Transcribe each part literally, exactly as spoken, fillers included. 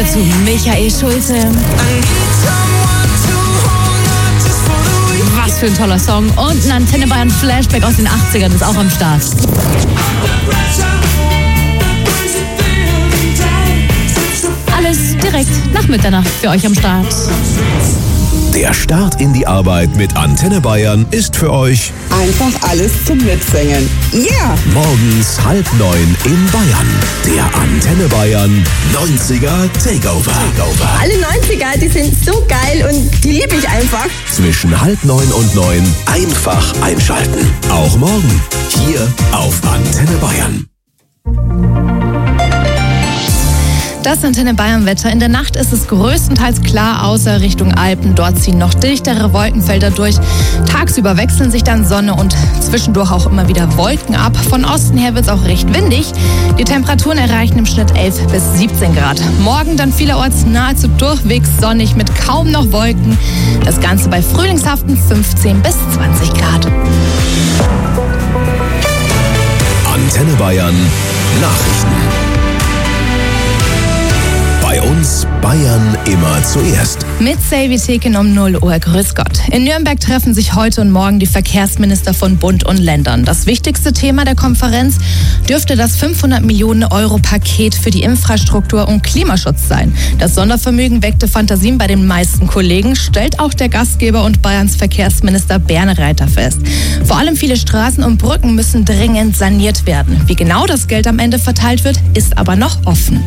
zu Michael Schulte. Was für ein toller Song. Und ein Antenne Bayern Flashback aus den achtzigern ist auch am Start. Alles direkt nach Mitternacht für euch am Start. Der Start in die Arbeit mit Antenne Bayern ist für euch einfach alles zum Mitsingen. Ja! Yeah. Morgens halb neun in Bayern. Der Antenne Bayern neunziger Takeover. Takeover. Alle neunziger, die sind so geil und die liebe ich einfach. Zwischen halb neun und neun einfach einschalten. Auch morgen hier auf Antenne Bayern. Das Antenne Bayern Wetter. In der Nacht ist es größtenteils klar, außer Richtung Alpen. Dort ziehen noch dichtere Wolkenfelder durch. Tagsüber wechseln sich dann Sonne und zwischendurch auch immer wieder Wolken ab. Von Osten her wird es auch recht windig. Die Temperaturen erreichen im Schnitt elf bis siebzehn Grad. Morgen dann vielerorts nahezu durchwegs sonnig mit kaum noch Wolken. Das Ganze bei frühlingshaften fünfzehn bis zwanzig Grad. Antenne Bayern Nachrichten. Bei uns Bayern immer zuerst. Mit Save Theken um null Uhr. Grüß Gott. In Nürnberg treffen sich heute und morgen die Verkehrsminister von Bund und Ländern. Das wichtigste Thema der Konferenz dürfte das fünfhundert Millionen Euro Paket für die Infrastruktur und Klimaschutz sein. Das Sondervermögen weckte Fantasien bei den meisten Kollegen, stellt auch der Gastgeber und Bayerns Verkehrsminister Bernreiter fest. Vor allem viele Straßen und Brücken müssen dringend saniert werden. Wie genau das Geld am Ende verteilt wird, ist aber noch offen.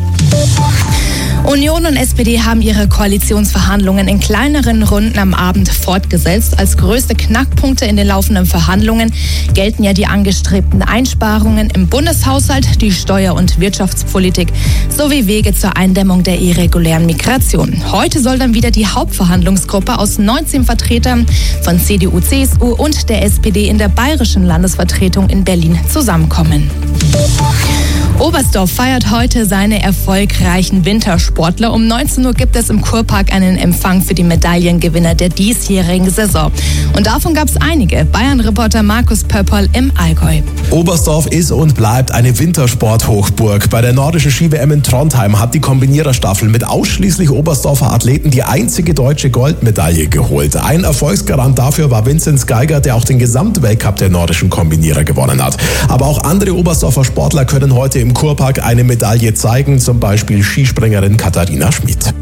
Union und S P D haben ihre Koalitionsverhandlungen in kleineren Runden am Abend fortgesetzt. Als größte Knackpunkte in den laufenden Verhandlungen gelten ja die angestrebten Einsparungen im Bundeshaushalt, die Steuer- und Wirtschaftspolitik sowie Wege zur Eindämmung der irregulären Migration. Heute soll dann wieder die Hauptverhandlungsgruppe aus neunzehn Vertretern von C D U, C S U und der S P D in der bayerischen Landesvertretung in Berlin zusammenkommen. Oberstdorf feiert heute seine erfolgreichen Wintersportler. Um neunzehn Uhr gibt es im Kurpark einen Empfang für die Medaillengewinner der diesjährigen Saison. Und davon gab es einige. Bayern-Reporter Markus Pöpperl im Allgäu. Oberstdorf ist und bleibt eine Wintersport-Hochburg. Bei der nordischen Ski-W M in Trondheim hat die Kombiniererstaffel mit ausschließlich Oberstdorfer Athleten die einzige deutsche Goldmedaille geholt. Ein Erfolgsgarant dafür war Vinzenz Geiger, der auch den Gesamtweltcup der nordischen Kombinierer gewonnen hat. Aber auch andere Oberstdorfer Sportler können heute im Kurpark eine Medaille zeigen, zum Beispiel Skispringerin Katharina Schmid.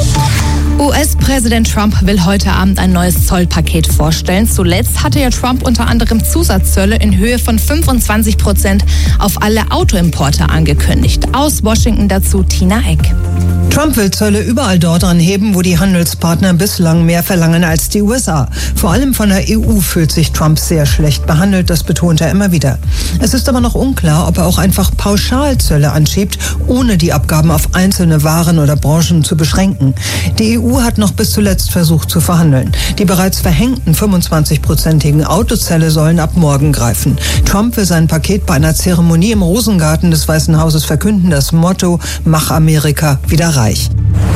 U S-Präsident Trump will heute Abend ein neues Zollpaket vorstellen. Zuletzt hatte ja Trump unter anderem Zusatzzölle in Höhe von fünfundzwanzig Prozent auf alle Autoimporte angekündigt. Aus Washington dazu Tina Eck. Trump will Zölle überall dort anheben, wo die Handelspartner bislang mehr verlangen als die U S A. Vor allem von der E U fühlt sich Trump sehr schlecht behandelt, das betont er immer wieder. Es ist aber noch unklar, ob er auch einfach Pauschalzölle anschiebt, ohne die Abgaben auf einzelne Waren oder Branchen zu beschränken. Die E U hat noch bis zuletzt versucht zu verhandeln. Die bereits verhängten fünfundzwanzig-prozentigen Autozölle sollen ab morgen greifen. Trump will sein Paket bei einer Zeremonie im Rosengarten des Weißen Hauses verkünden, das Motto „Mach Amerika wieder reich".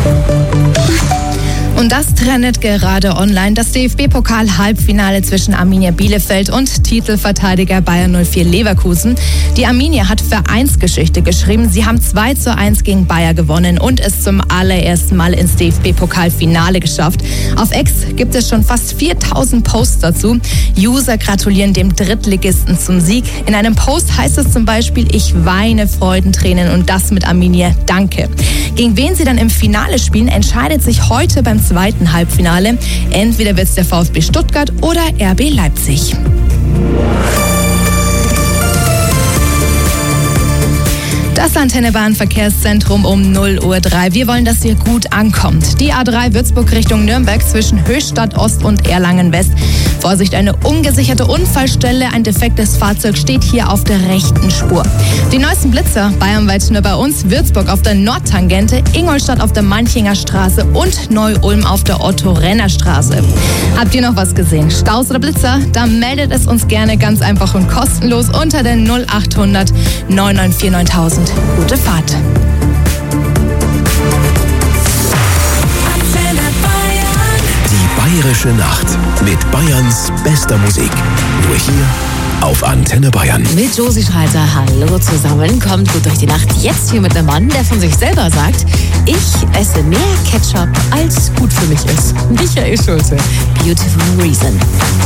Und das trendet gerade online. Das D F B-Pokal-Halbfinale zwischen Arminia Bielefeld und Titelverteidiger Bayer null vier Leverkusen. Die Arminia hat Vereinsgeschichte geschrieben. Sie haben zwei zu eins gegen Bayer gewonnen und es zum allerersten Mal ins D F B-Pokal-Finale geschafft. Auf X gibt es schon fast viertausend Posts dazu. User gratulieren dem Drittligisten zum Sieg. In einem Post heißt es zum Beispiel: Ich weine Freudentränen und das mit Arminia. Danke. Gegen wen sie dann im Finale spielen, entscheidet sich heute beim zweiten Halbfinale. Entweder wird es der VfB Stuttgart oder R B Leipzig. Das Antenne Bayern Verkehrszentrum um null Uhr drei. Wir wollen, dass ihr gut ankommt. Die A drei Würzburg Richtung Nürnberg zwischen Höchstadt Ost und Erlangen West. Vorsicht, eine ungesicherte Unfallstelle. Ein defektes Fahrzeug steht hier auf der rechten Spur. Die neuesten Blitzer bayernweit nur bei uns. Würzburg auf der Nordtangente, Ingolstadt auf der Manchinger Straße und Neu-Ulm auf der Otto-Renner-Straße. Habt ihr noch was gesehen? Staus oder Blitzer? Dann meldet es uns gerne ganz einfach und kostenlos unter der null acht hundert neun neun vier neuntausend. Gute Fahrt. Die Bayerische Nacht mit Bayerns bester Musik. Nur hier auf Antenne Bayern. Mit Josie Schreiter, hallo zusammen, kommt gut durch die Nacht. Jetzt hier mit einem Mann, der von sich selber sagt, ich esse mehr Ketchup, als gut für mich ist. Michael Schulte, Beautiful Reason.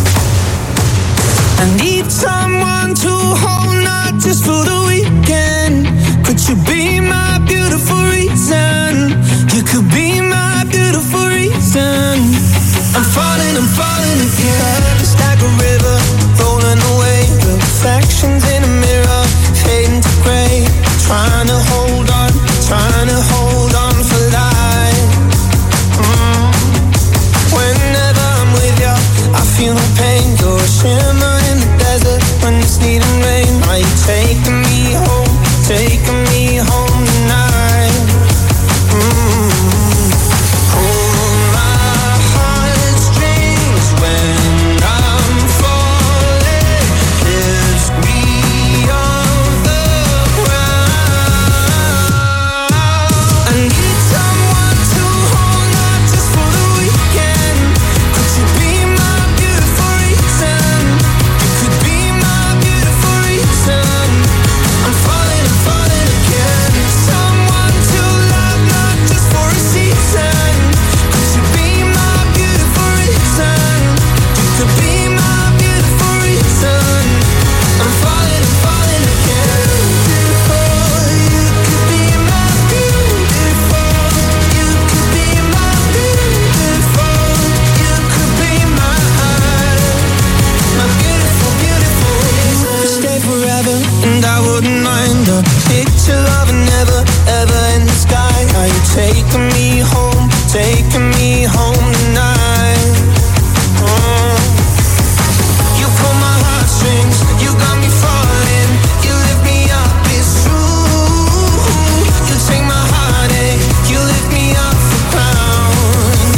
I need someone to hold, not just for the weekend. Could you be my beautiful reason? You could be my beautiful reason. I'm falling, I'm falling again. It's like a river rolling away. The reflections in a mirror fading to grey. Trying to hold on, trying to hold on for life. Mm. Whenever I'm with you, I feel no pain. You're a shimmer in the desert when it's needing rain. Are you taking me home, taking me home tonight? Mm. Hold my heartstrings when I'm falling. Lift me off the ground. I need someone to hold, not just for the weekend. Could you be my beautiful reason? You could be my beautiful reason. I'm falling, I'm falling again. Someone to love, not just for a season. Could you be my beautiful reason? You could be my beautiful reason. I'm falling, I'm falling again. Beautiful, you could be my beautiful. You could be my beautiful. You could be my my beautiful, beautiful. You could stay forever, and I wouldn't mind a picture of a never, ever in the sky. Are you taking me home, taking me home tonight? Oh. You pull my heartstrings, you got me falling. You lift me up, it's true. You take my heartache, you lift me off the ground.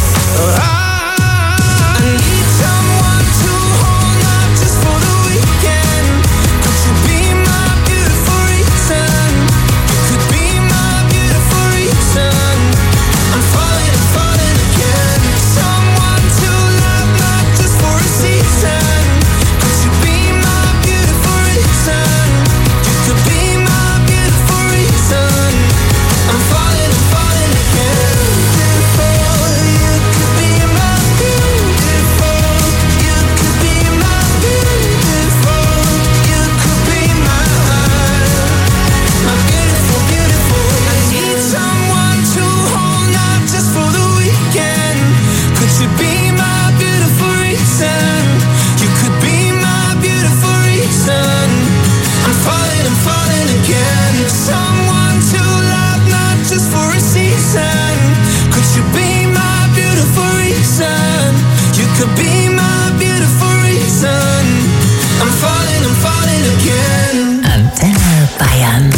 I need someone to hold, not just for the weekend. Could you be my beautiful reason? You could be my beautiful reason. I'm falling, I'm falling again. Someone to love, not just for a season. Could you be my beautiful reason? You could be my beautiful reason. I'm falling, I'm falling again. Beautiful, you could be my beautiful. You could be my beautiful. You could be my my beautiful, beautiful. I need someone to hold, not just for the weekend. Could you be my beautiful reason? You could be my beautiful reason. I'm falling, I'm falling again. Someone to love, not just for a season. Could you be my beautiful reason? You could be my beautiful reason. I'm falling, I'm falling again. Antenne Bayern.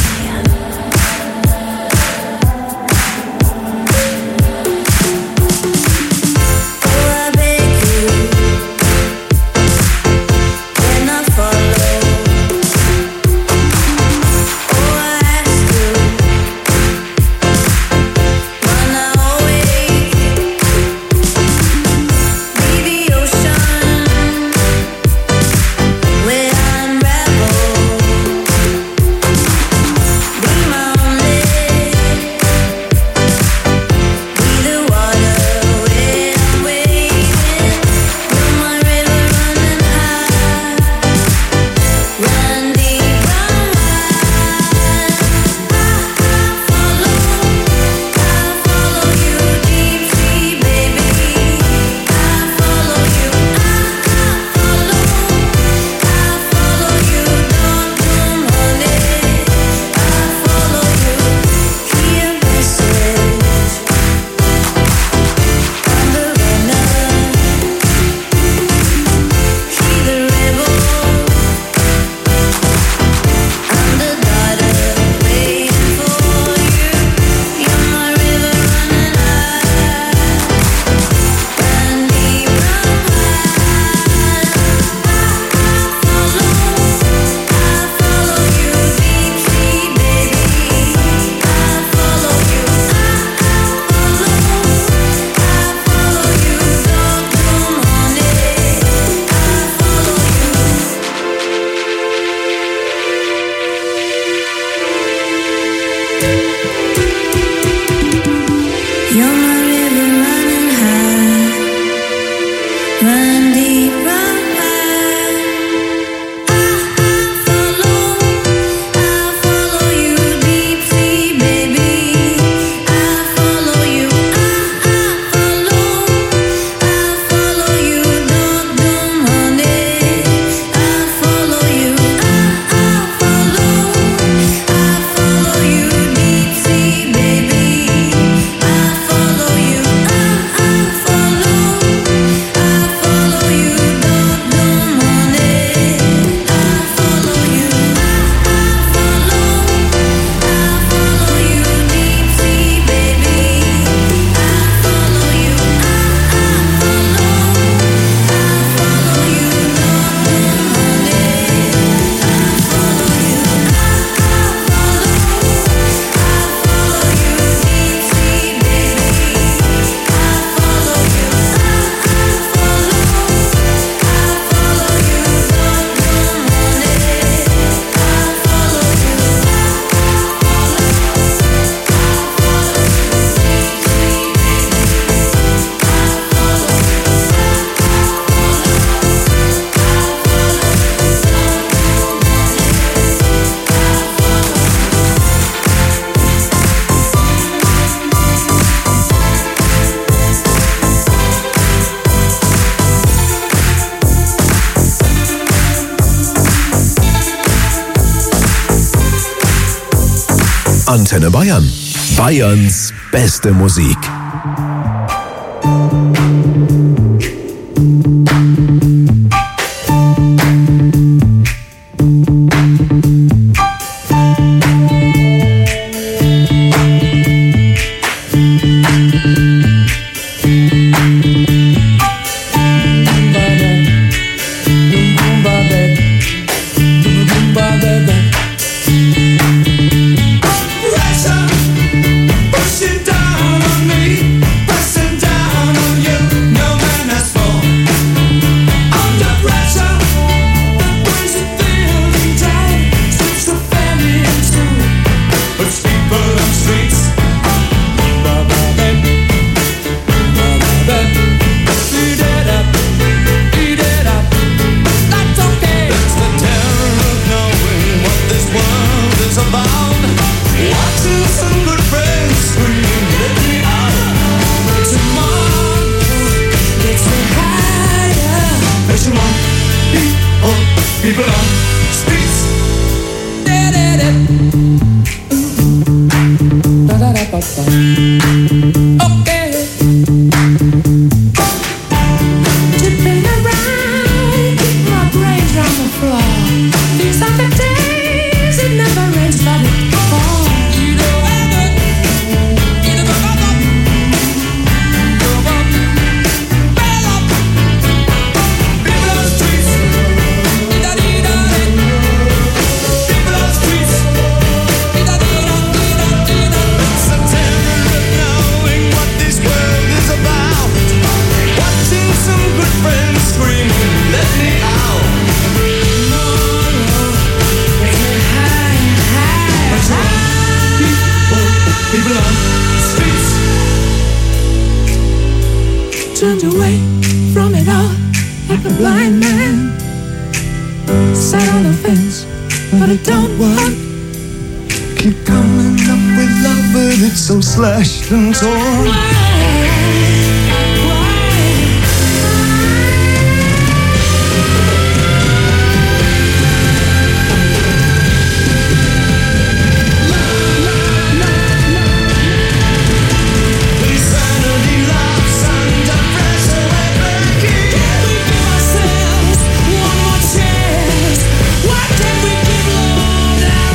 Baby, you're Antenne Bayern. Bayerns beste Musik. Turned away from it all like a blind man. Sat on the fence, but it don't work. Keep coming up with love, but it's so slashed and torn.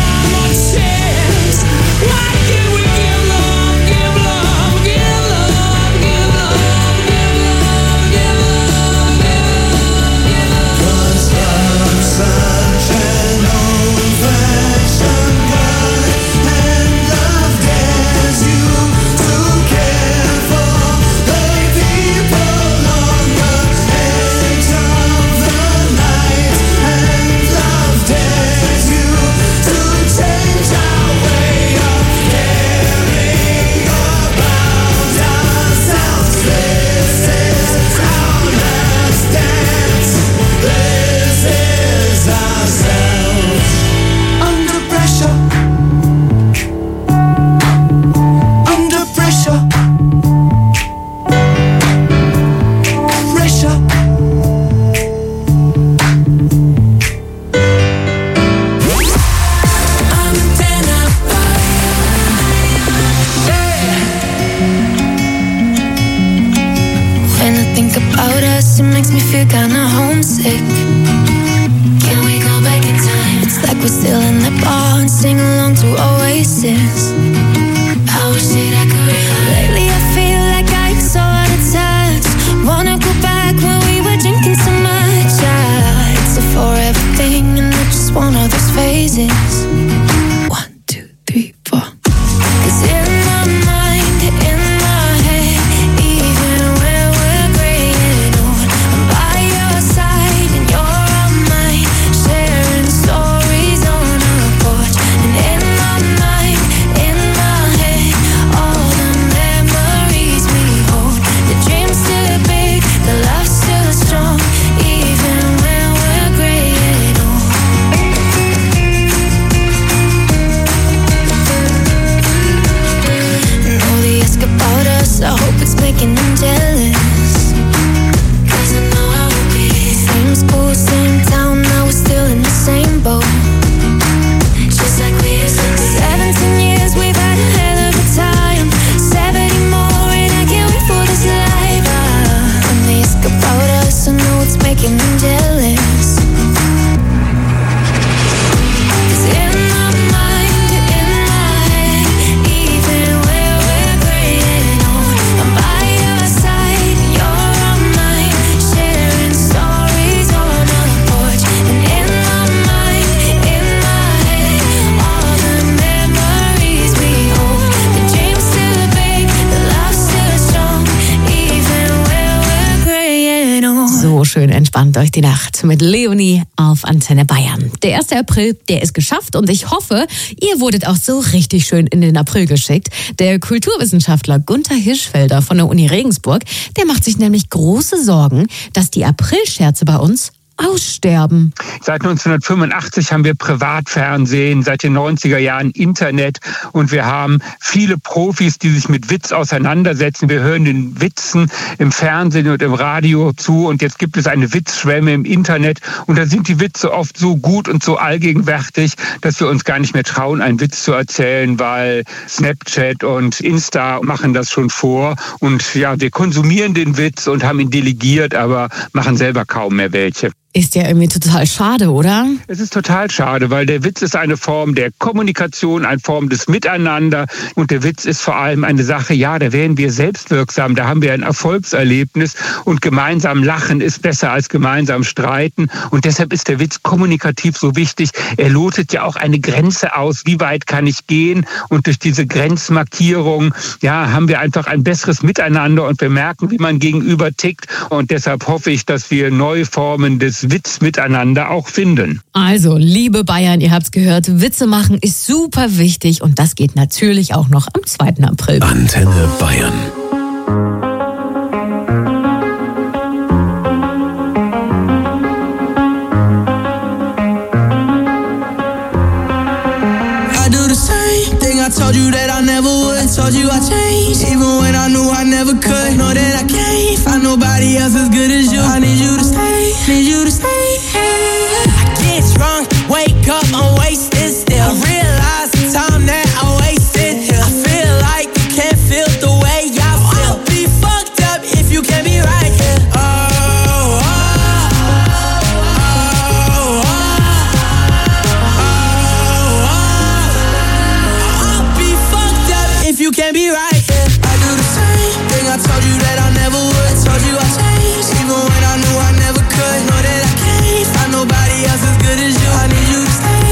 Why can't we give love, give love, give love? us, it makes me feel kinda homesick. Can we go back in time? It's like we're still in the bar and sing along to Oasis. I wish that I could realize. Lately I feel like I'm so out of touch. Wanna go back when we were drinking so much. Yeah, it's a forever thing and it's just one of those phases. One, two, three, four. 'Cause in my mind, in my head, even when we're gray and old, I'm by your side and you're on mine, sharing stories on our porch. And in my mind, in my head, all the memories we hold. The dream's still big, the love's still strong, even when we're gray and old. Know they ask about us, I hope it's making them jealous. 'Cause I know I will be. Same school, same town, now we're still in the same boat. Just like we used to be. Seventeen years, we've had a hell of a time. Seventy more and I can't wait for this life. Ah, when they ask about us, I know it's making them jealous. 'Cause in my mind, in my head, even when we're gray and old, I'm by your side, you're on mine, sharing stories on our porch. And in my mind, in my head, all the memories we hold. The dream's still big, the love's still strong, even when we're gray and old. So schön entspannt durch die Nacht mit Leonie auf Antenne Bayern. Der erste April, der ist geschafft und ich hoffe, ihr wurdet auch so richtig schön in den April geschickt. Der Kulturwissenschaftler Gunther Hirschfelder von der Uni Regensburg, der macht sich nämlich große Sorgen, dass die Aprilscherze bei uns aussterben. Seit neunzehnhundertfünfundachtzig haben wir Privatfernsehen, seit den neunziger Jahren Internet und wir haben viele Profis, die sich mit Witz auseinandersetzen. Wir hören den Witzen im Fernsehen und im Radio zu und jetzt gibt es eine Witzschwemme im Internet und da sind die Witze oft so gut und so allgegenwärtig, dass wir uns gar nicht mehr trauen, einen Witz zu erzählen, weil Snapchat und Insta machen das schon vor und ja, wir konsumieren den Witz und haben ihn delegiert, aber machen selber kaum mehr welche. Ist ja irgendwie total schade, oder? Es ist total schade, weil der Witz ist eine Form der Kommunikation, eine Form des Miteinander und der Witz ist vor allem eine Sache, ja, da werden wir selbstwirksam, da haben wir ein Erfolgserlebnis und gemeinsam lachen ist besser als gemeinsam streiten und deshalb ist der Witz kommunikativ so wichtig. Er lotet ja auch eine Grenze aus, wie weit kann ich gehen und durch diese Grenzmarkierung, ja, haben wir einfach ein besseres Miteinander und wir merken, wie man gegenüber tickt und deshalb hoffe ich, dass wir neue Formen des Witz miteinander auch finden. Also, liebe Bayern, ihr habt's gehört, Witze machen ist super wichtig und das geht natürlich auch noch am zweiten April. Antenne Bayern. I do the same thing I told you that I never would. I told you I changed, even when I knew I never could. Know that I can't find nobody else as good as you. I need you to stay, need you to stay. I get drunk, wake up, I'm wasted still. I realize the time that I wasted here. I feel like you can't feel the way I feel. I'll be fucked up if you can't be right here. Oh, oh, oh, oh, oh, oh. I'll be fucked up if you can't be right here. I do the same thing I told you that I never would. I told you I changed, even when I knew I never could. Know that I can't find nobody else as good as you. I need you to stay.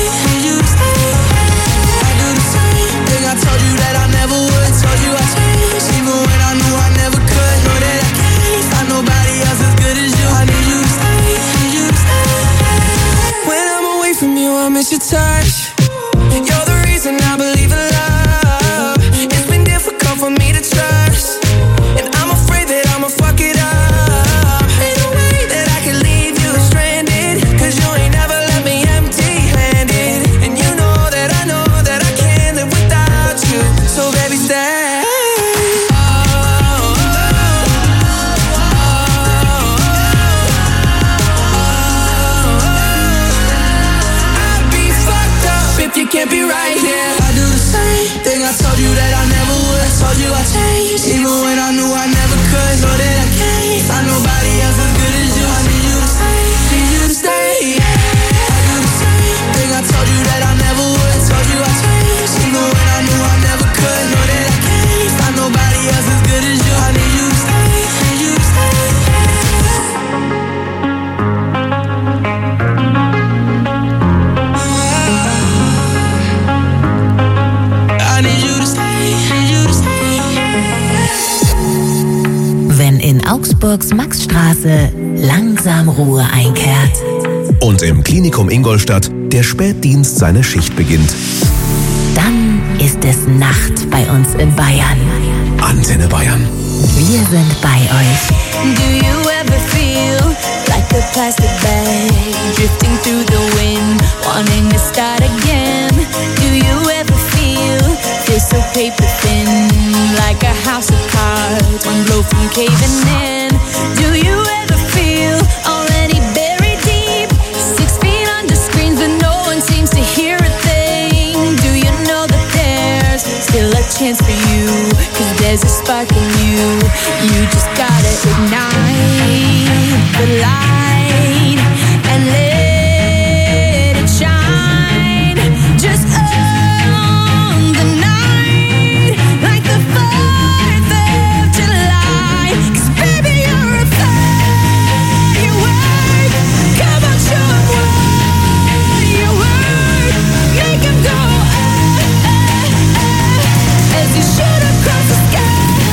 Duisburgs Maxstraße langsam Ruhe einkehrt. Und im Klinikum Ingolstadt der Spätdienst seine Schicht beginnt. Dann ist es Nacht bei uns in Bayern. Antenne Bayern. Wir sind bei euch. Do you ever feel like a plastic bag drifting through the wind, wanting to start again? Do you ever feel, feel so paper thin, like a house of cards, one blow from caving in? Do you ever feel already buried deep, six feet under screens but no one seems to hear a thing? Do you know that there's still a chance for you, 'cause there's a spark in you, you just gotta ignite the light and let it shine, just on the night, like the fourth of July, 'cause baby you're a firework, come on show 'em what you work, make 'em go ah, ah, ah, as you shoot across the sky.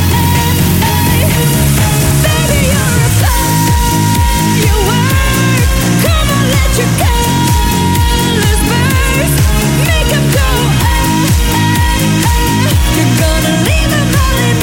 Baby, you're a firework. Come on, let your colors burst. Make 'em go ah, ah, ah. You're gonna leave 'em all in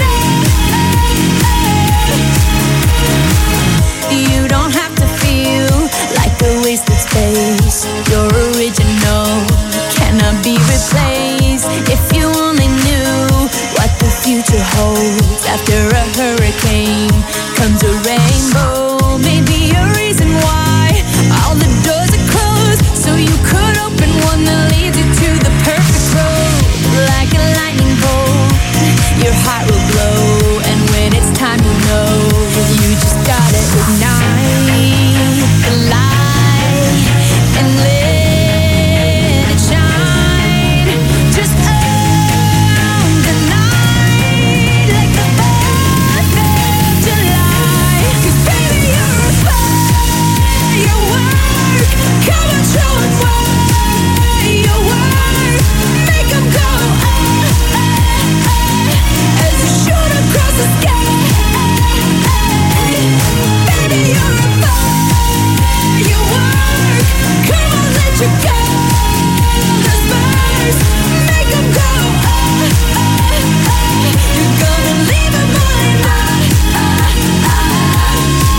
ah. You don't have to feel like a wasted space. You're original, cannot be replaced. If you only knew what the future holds. After a hurricane comes a rainbow. Maybe a reason why all the doors are closed, so you could open one that leads you to the perfect road. Like a lightning bolt, your heart will glow, and when it's time to know, you just gotta ignite the light and let it shine, just on the night, like the fourth of July. 'Cause baby you're a firework, come on show 'em what you work, make 'em go ah, ah, ah, as you shoot across the sky. Baby you're a firework, come on let your colors burst, make 'em go ah, ah, ah. You're gonna leave 'em all in ah, ah, ah.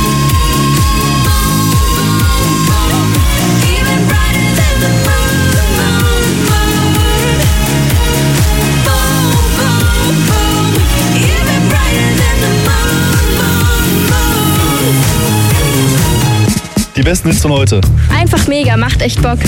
Even brighter than the moon, moon, moon. Boom, boom, boom. Even brighter than the moon, moon, moon. Die besten Hits von heute. Einfach mega, macht echt Bock.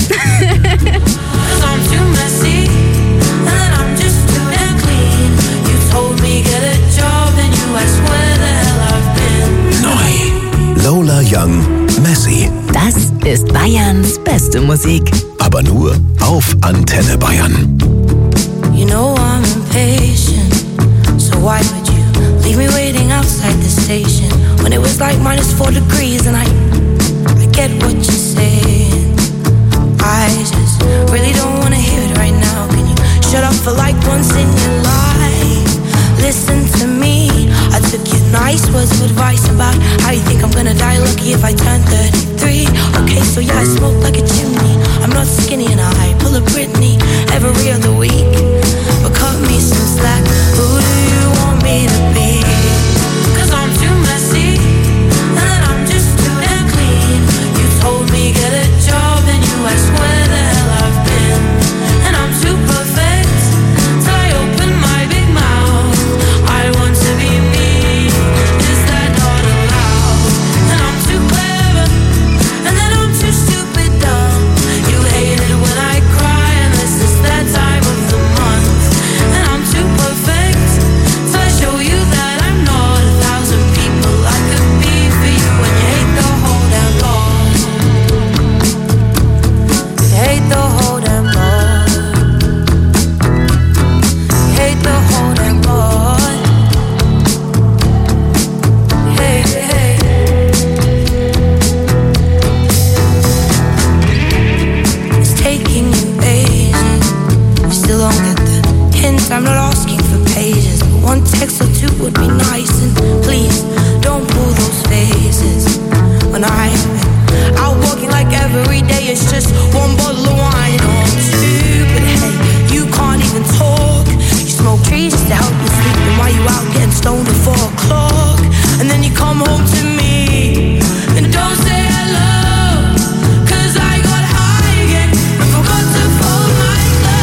Neu. Lola Young, Messy. Das ist Bayerns beste Musik. Aber nur auf Antenne Bayern. You know I'm impatient, so why would you leave me waiting outside the station when it was like minus four degrees and I, I get what you're saying. I just really don't wanna hear it right now. Can you shut up for like once in your life? Listen to me, I took your nice words of advice about how you think I'm gonna die lucky if I turn thirty-three. Okay, so yeah, I smoke like a chimney, I'm not skinny and I pull a Britney every other week. But cut me some slack, who do you want me to be? 'Cause I'm too messy, and I'm just too damn clean. You told me get a job and you asked where the hell I've been. And I'm too perfect, till I open my big mouth. I want to be me, is that not allowed? And I'm too clever, and then I'm too stupid dumb. You hate it when I cry, and this is that time of the month. And I'm too perfect, till I show you that I'm not a thousand people I could be for you. And you hate the whole damn lot. You hate the whole damn lot. You hate the whole damn lot. Hey, hey. It's taking you ages. You still don't get the hint. I'm not asking for pages. One text or two would be nice. And please don't pull those faces. night. Out walking like every day it's just one bottle of wine. Oh, I'm stupid, hey, you can't even talk. You smoke trees just to help you sleep, and while you out getting stoned at four o'clock, and then you come home to me and don't say hello, 'cause I got high again and forgot to fold my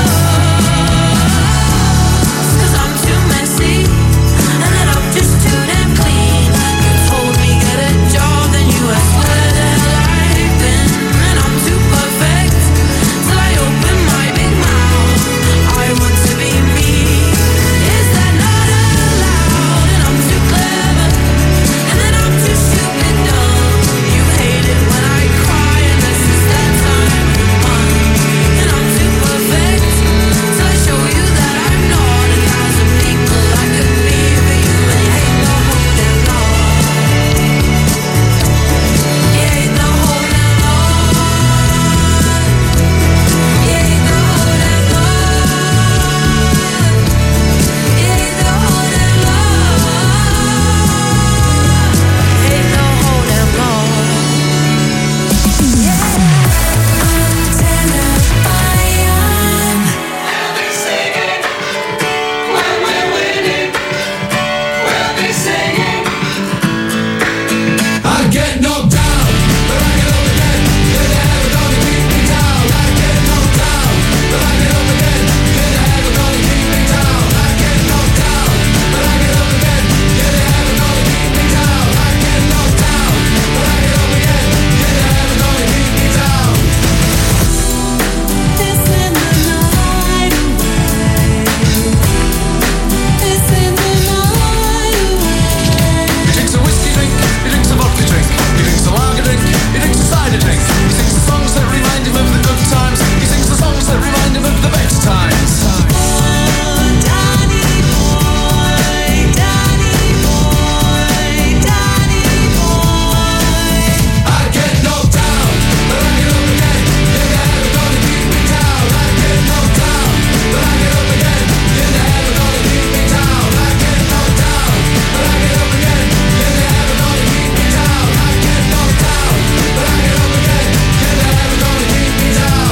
clothes. 'Cause I'm too messy and then I'm just too damn clean. You told me get a job, then you asked where the hell I've been, and I'm too perfect till I open my big mouth. I want to be me. Is that not allowed? And I'm too clever, and then I'm too stupid dumb. You hate it when I cry, and this is that time of the month. And I'm too perfect till I show you that I'm not. A thousand people I could be for you, and you hate the whole damn lot. You hate the whole damn lot. You hate the whole damn lot. You hate the whole damn lot. Hate the whole damn lot. Yeah. I get knocked down, but I get up again. You're never gonna keep me down. I get knocked down, but I get up again. You're never gonna keep me down. I get knocked down, but I get up again. You're never gonna keep me down. I get knocked down, but I get up again. You're never gonna keep me down. This in the night away. This in the night away. He drinks a whiskey drink, he drinks a vodka drink, he drinks a lager drink, he drinks a cider drink. He sings the songs that remind him of the good times. He sings the songs that remind him of the best times. Danny boy, Danny boy, Danny boy. I get knocked down, but I get up again. You're never gonna keep me down. I get knocked down, but I get up again. You're never gonna keep me down. I get knocked down, but I get up again. You're never gonna keep me down. I get knocked down, but I get up again. You're never gonna keep me down.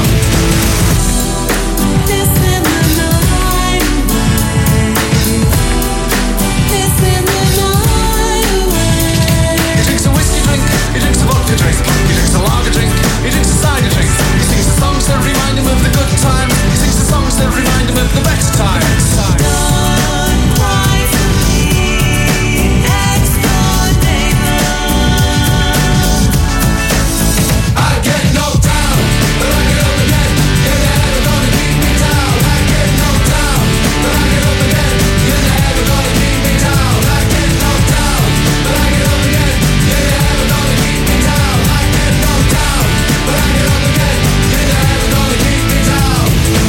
This in the night away. This in the night away. He drinks a whiskey drink, he drinks a vodka drink, he drinks a lager drink, he drinks a cider drink. He sings the songs that remind him of the good times. He sings the songs that remind him of the best times. Don't cry for me, ex-door neighbor. I get knocked down, but I get up again. You're never gonna keep me down. I get knocked down, but I get up again. You're never gonna keep me down. I get knocked down, but I get up again. You're never gonna keep me down. I get knocked down, but I get up again. You're never gonna keep me down.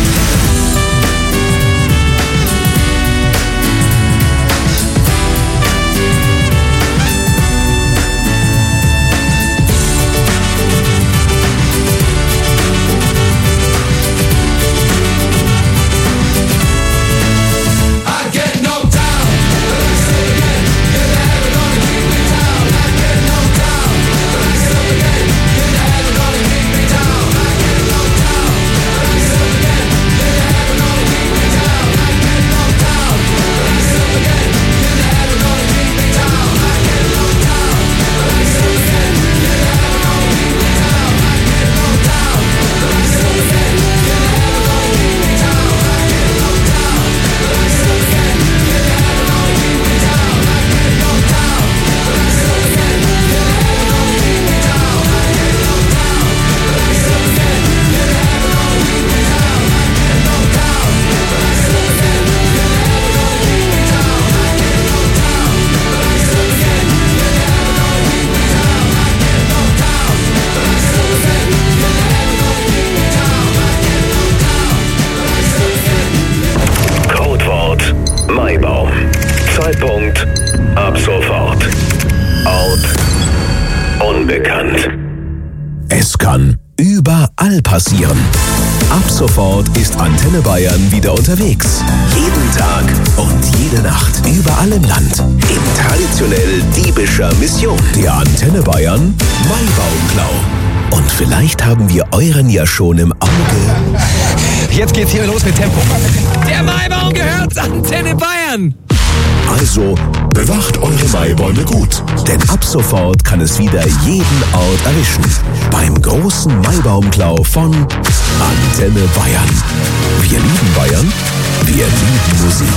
I get knocked down, but I say again. You're never gonna keep me down. I get knocked down, but I get up again. You're never gonna keep me down. I get knocked down, but I get up again. You're never gonna keep me down. I get knocked down, but I get up again. You're never gonna keep me down. I get knocked down, but I get up again. You're never gonna keep me down. I get knocked down, but I get up again. You're never gonna keep me down. I get knocked down, but I get up again. You're never gonna keep me down. I get knocked down, but I get up again. You're never gonna keep me down. I get knocked down, but I get up again. You're never gonna keep me down. I get knocked down, but I get up again. You're never gonna keep me down. I get knocked down, but I get up again. You're never gonna keep me down. I get knocked down, but I get up again. You're never gonna keep me down. I get knocked down, but I get up again. Codewort Maibaum. Zeitpunkt ab sofort. Ort unbekannt. Es kann überall passieren. Ab sofort ist Antenne Bayern wieder unterwegs. Jeden Tag und jede jede Nacht, überall im Land. In traditionell diebischer Mission. Der Antenne Bayern Maibaumklau. Und vielleicht haben wir euren ja schon im Auge. Jetzt geht's hier los mit Tempo. Der Maibaum gehört Antenne Bayern. Also bewacht eure Maibäume gut, denn ab sofort kann es wieder jeden Ort erwischen. Beim großen Maibaumklau von Antenne Bayern. Wir lieben Bayern, wir lieben Musik.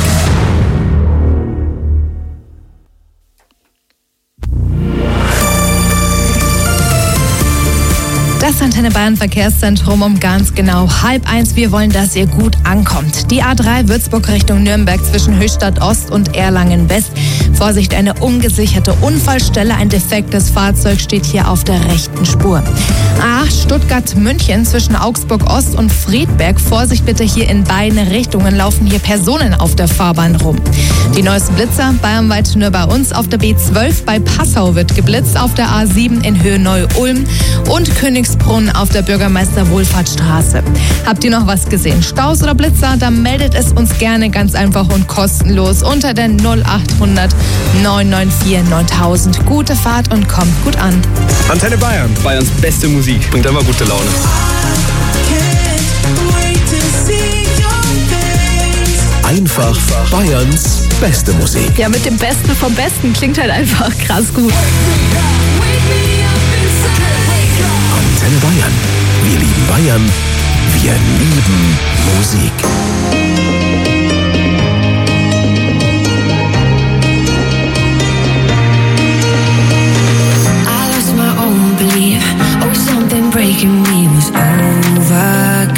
Das Antenne Bayern Verkehrszentrum um ganz genau halb eins. Wir wollen, dass ihr gut ankommt. Die A drei Würzburg Richtung Nürnberg zwischen Höchstadt Ost und Erlangen West. Vorsicht, eine ungesicherte Unfallstelle. Ein defektes Fahrzeug steht hier auf der rechten Spur. A acht Stuttgart München zwischen Augsburg Ost und Friedberg. Vorsicht bitte, hier in beide Richtungen laufen hier Personen auf der Fahrbahn rum. Die neuesten Blitzer bayernweit nur bei uns. Auf der B zwölf bei Passau wird geblitzt. Auf der A sieben in Höhe Neu-Ulm und Königsbrunn auf der Bürgermeister-Wohlfahrtsstraße. Habt ihr noch was gesehen? Staus oder Blitzer? Dann meldet es uns gerne ganz einfach und kostenlos unter der null achthundert neun neun vier neuntausend. Gute Fahrt und kommt gut an. Antenne Bayern, Bayerns beste Musik. Bringt immer gute Laune. Einfach Bayerns beste Musik. Ja, mit dem Besten vom Besten klingt halt einfach krass gut. Antenne Bayern. Wir lieben Bayern. Wir lieben Musik. I lost my own belief. Oh, something breaking me was overcome.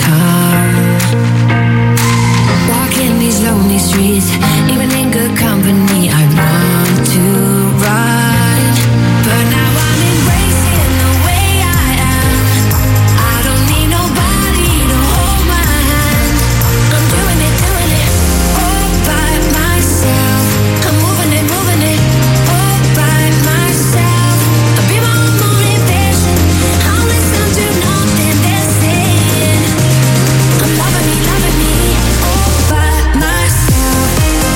Walking these lonely streets, even in good company, I want to run. But now I'm embracing the way I am. I don't need nobody to hold my hand. I'm doing it, doing it all by myself. I'm moving it, moving it all by myself. I'll be my own motivation. I'll listen to nothing they're saying. I'm loving me, loving me all by myself.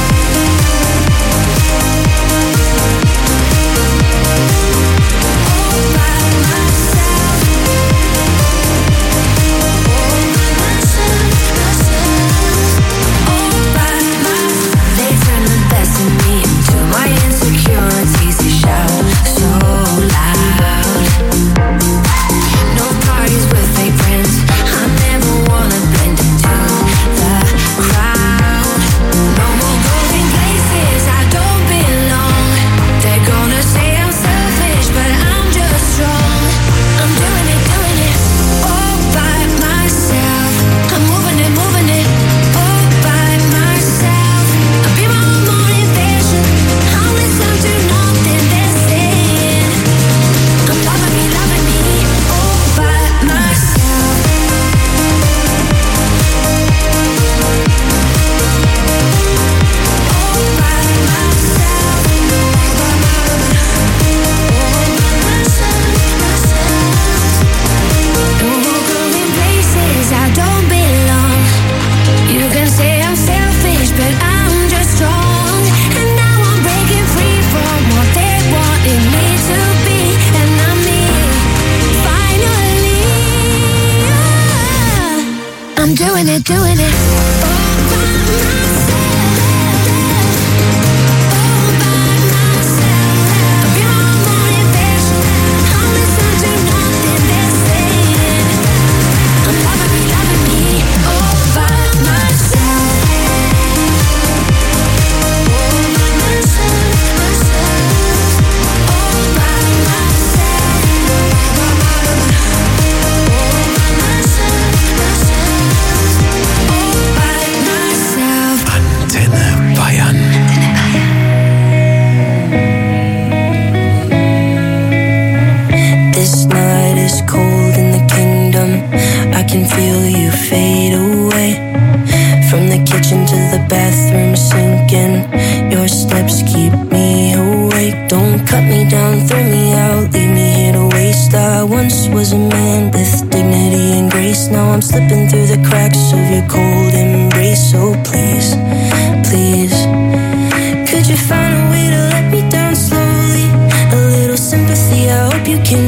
They turn the best in me into my insecurities. They shout so loud. No parties with fake friends. I never wanna blend into the crowd. No more going places I don't belong. They're gonna say I'm selfish, but I'm just strong. I'm doing it, doing it all by myself. I'm moving it, moving it all by myself. I'll be my own motivation. I'll listen to nothing they're saying. I'm loving me, loving me all by myself. All by myself. No more going places I don't belong. You can say I'm selfish, but I'm just strong. And now I'm breaking free from what they wanted me to be. And I'm me, finally. I'm doing it, doing it all by myself. All by myself. I'll be my own motivation. I'll listen to nothing they're saying. I'm loving me, loving me all by myself. All by myself, myself. All by myself. All by myself, myself. All by myself. Antenne Bayern. This night is cold in the kingdom. I can feel you fade away. From the kitchen to the bathroom sinking. Your steps keep me awake. Don't cut me down, throw me out, leave me here to waste. I once was a man with dignity and grace. Now I'm slipping through the cracks of your cold embrace. So please, please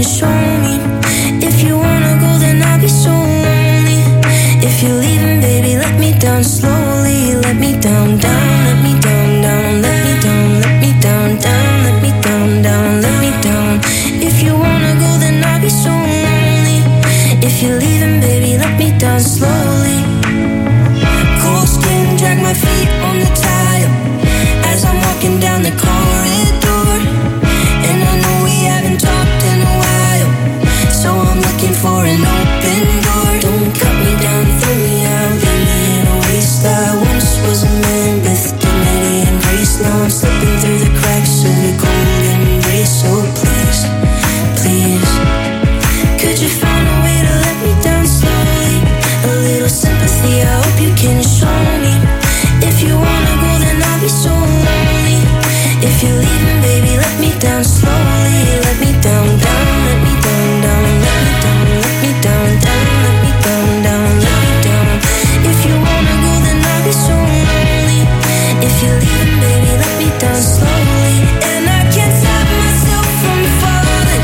show me. If you wanna go, then I'll be so lonely. If you're leaving, baby, let me down slowly. Let me down, down, let me down, down, let me down, let me down, down, let me down, down, let me down. If you wanna go, then I'll be so lonely. If you're leaving, baby, let me down slowly. Cold skin, drag my feet on the tile as I'm walking down the corridor. And I know we haven't talked in a while, so I'm looking for an open door. Don't cut me down, throw me out, leave me in a waste. I once was a man with dignity and grace. Now I'm slipping through the cracks of your golden embrace. So please, please, could you find a way to let me down slowly? A little sympathy, I hope you can show me. If you wanna go, then I'll be so lonely. If you're leaving, baby, let me down slowly. Let me down, down, let me down, down, let me down, let me down, down, let me down, down, let me down. If you wanna go, then I'll be so lonely. If you're leaving, baby, let me down slowly. And I can't stop myself from falling.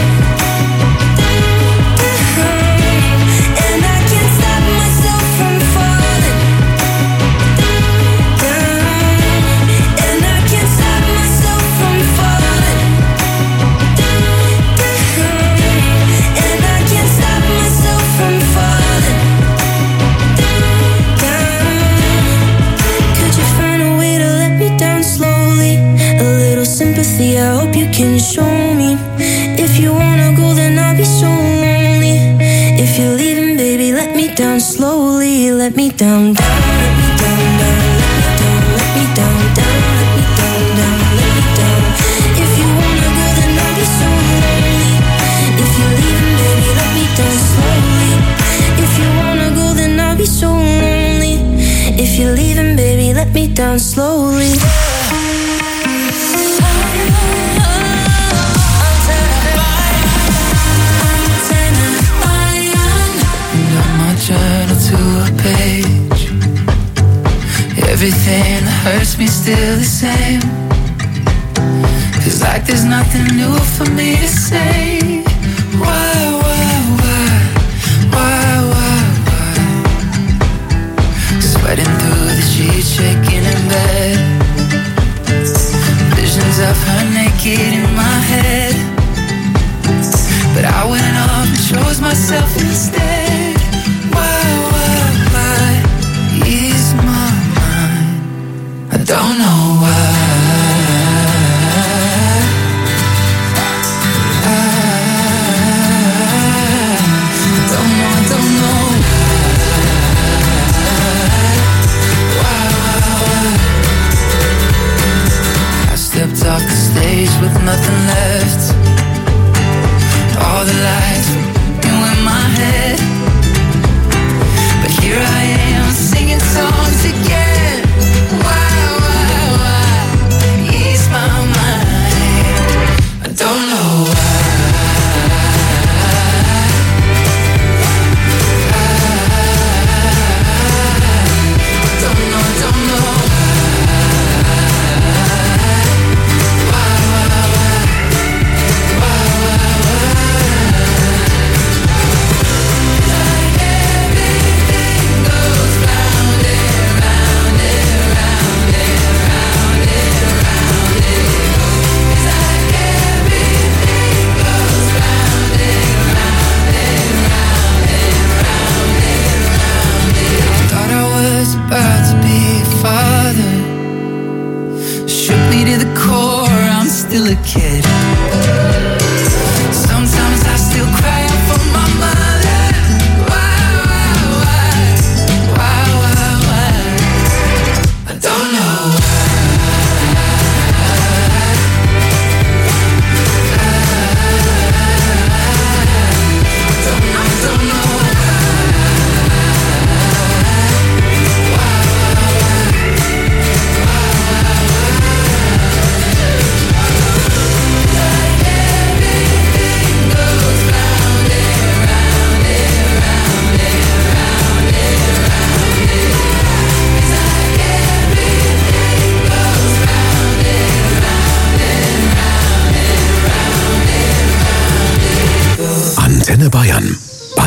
And I can't stop myself from falling. And I can't stop myself from falling. And I can't stop myself from falling. Could you find a way to let me down slowly? A little sympathy, I hope you can show me. If you wanna go, then I'll be so lonely. If you're leaving, baby, let me down slowly. Let me down, down, let me down, down, let me down, down, let me down, down, let me down. If you wanna go, then I'll be so lonely. If you're leaving, baby, let me down slowly. If you wanna go, then I'll be so lonely. If you're leaving, baby, let me down slowly. My journal to a page. Everything that hurts me still the same. Feels like there's nothing new for me to say. Why, why, why, why, why, why? Sweating through the sheets, shaking in bed. Visions of her naked in my head. But I went off and chose myself instead. Why, why, why ease my mind? I don't know why. I don't know, I don't know why, why, why. I stepped off the stage with nothing left. All the lights were in my head. But here I am singing songs again. Why, why, why ease my mind? I don't know why. I don't know, I don't know why, why, why, why, why, why. Like everything goes round and round and round and round and round and it's like everything goes round and round and round and round and round and thought I was about to be a father. Shook me to the core, I'm still a kid. Sometimes I still cry out for my mother. Why, why, why, why, why, why? I don't know why. I don't know, I don't know why, why, why, why, why, why.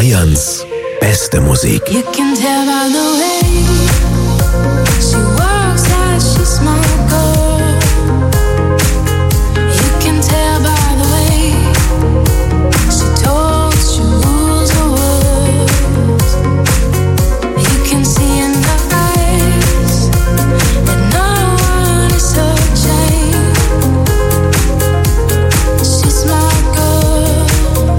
Bayerns beste Musik. You can tell by the way she walks that she's my girl. You can tell by the way she talks, she rules the world. You can see in her eyes that no one is her chain. She's my girl,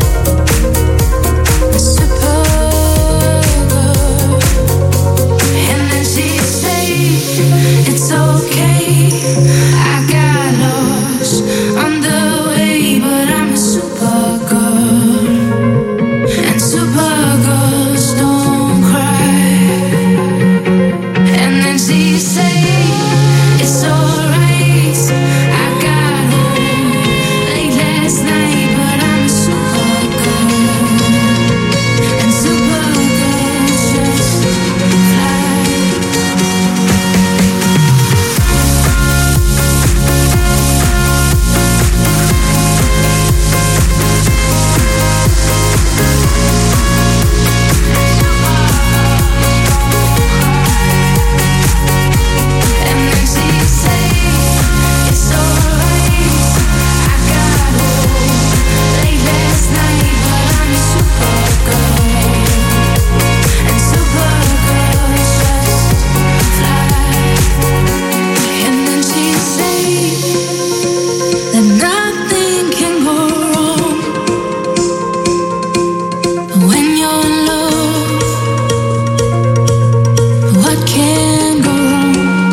a super girl. And then she say it's okay, I got lost on the way, but I'm a super girl, and super girls don't cry. And then she say it's alright, I got home late last night, but I'm a super girl, and super girls just fly. And then she say it's alright, I got home late last night, but I'm a super girl, and super girls just fly. And then she say that nothing can go wrong when you're in love. What can go wrong?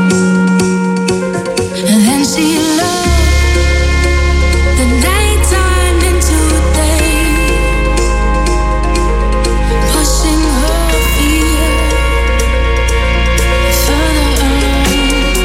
And then she loved the nighttime into day, pushing her fear further along.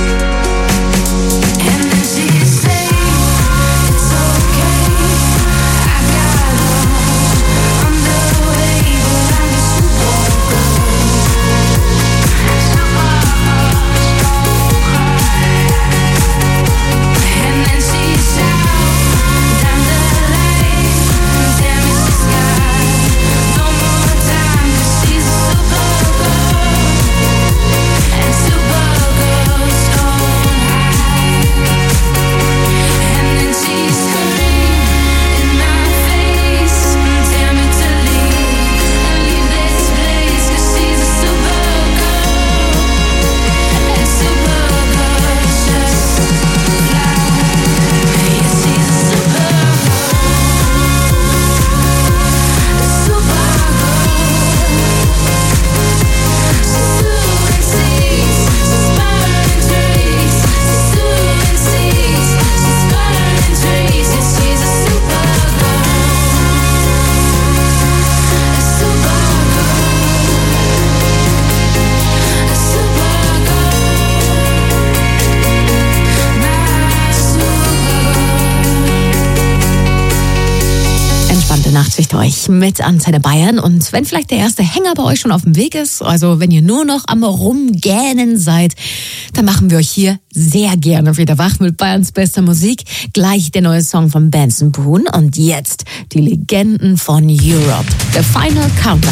And then she say it's okay, I got lost on the way, but I'm a super girl, and super girls don't cry. And then she shout down the line, tell me she's got no more time, 'cause she's a super girl, and super girls don't hide. And then she scream in my face, tell me to leave, leave this place, 'cause she's a super girl, and super girls just fly. Yeah, she's a super girl, a super girl. She's doing seas, she's burning trees. She's doing seas, she's burning trees. Yeah, she's a super girl, a super girl, a super girl, my super girl. Entspannte Nachtschicht euch mit Antenne Bayern. Und wenn vielleicht der erste Hänger bei euch schon auf dem Weg ist, also wenn ihr nur noch am Rumgähnen seid, dann machen wir euch hier sehr gerne wieder wach mit Bayerns bester Musik. Gleich der neue Song von Benson Boone und jetzt die Legenden von Europe. The Final Countdown.